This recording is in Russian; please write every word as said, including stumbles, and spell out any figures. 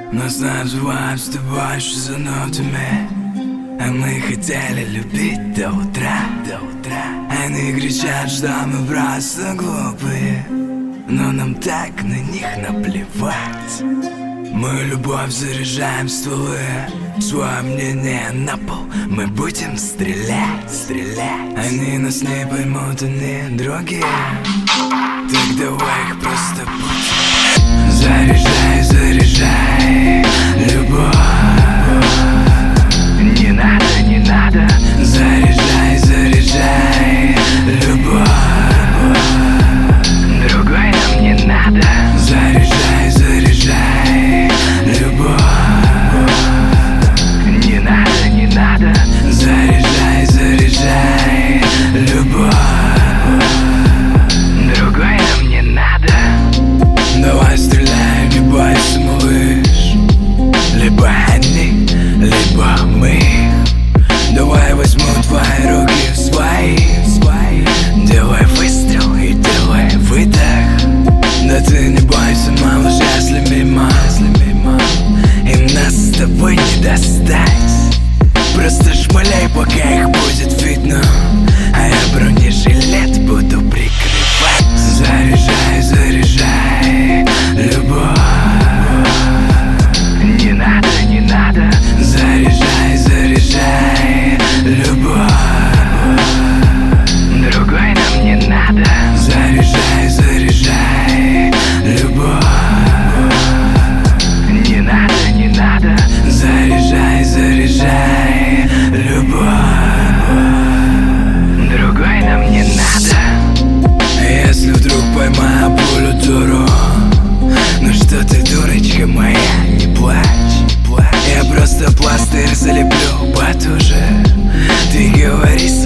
Нас называют с тобой за нотами, а мы хотели любить до утра, до утра. Они кричат, что мы просто глупые, но нам так на них наплевать. Мы любовь заряжаем стволы, свое мнение на пол мы будем стрелять, стрелять. Они нас не поймут, они другие, так давай их просто будем. Заряжай, заряжай, любовь. Не надо, не надо. Заряжай, заряжай, любовь. Другой нам не надо. Заряжай, заряжай, любовь. Не надо, не надо. Заряжай, заряжай, любовь. Другой нам не надо. Давай стреляй, не бойся, малыш. Либо они, либо мы. Давай возьму твои руки в свои, в свои. Делай выстрел и делай выдох. Да ты не бойся, малыш, если мимо, если мимо. Им нас с тобой не достать. Просто шмаляй, пока их будет видно, а я бронежилет буду прикрывать. Заряжай, заряжай, любовь. Не надо, не надо. Заряжай, заряжай, любовь. Другой нам не надо. Заряжай, заряжай, любовь. Не надо, не надо. Заряжай, заряжай, любовь. Другой нам не надо. Если вдруг поймаю пулю дуру, ну что ты, дурочка моя, не плачь, не плачь. Я просто пластырь залеплю потуже. Ты говори